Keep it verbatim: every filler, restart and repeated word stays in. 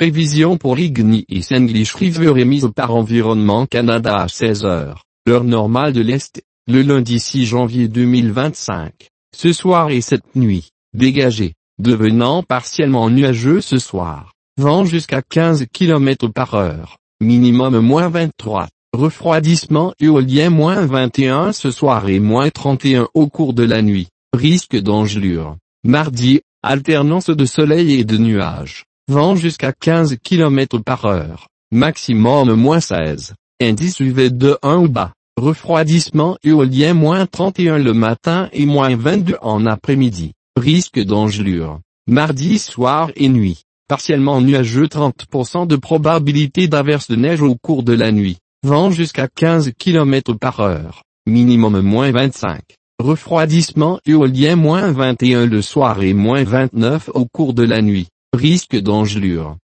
Prévision pour Ignis English River émise par Environnement Canada à seize heures, l'heure normale de l'Est, le lundi six janvier deux mille vingt-cinq. Ce soir et cette nuit, dégagé, devenant partiellement nuageux ce soir. Vent jusqu'à quinze kilomètres par heure, minimum moins vingt-trois. Refroidissement éolien moins vingt et un ce soir et moins trente et un au cours de la nuit. Risque d'engelure. Mardi, alternance de soleil et de nuages. Vent jusqu'à quinze kilomètres par heure. Maximum moins seize. Indice U V de un ou bas. Refroidissement éolien moins trente et un le matin et moins vingt-deux en après-midi. Risque d'engelure. Mardi soir et nuit. Partiellement nuageux trente pour cent de probabilité d'averse de neige au cours de la nuit. Vent jusqu'à quinze kilomètres par heure. Minimum moins vingt-cinq. Refroidissement éolien moins vingt et un le soir et moins vingt-neuf au cours de la nuit. Risque d'engelure.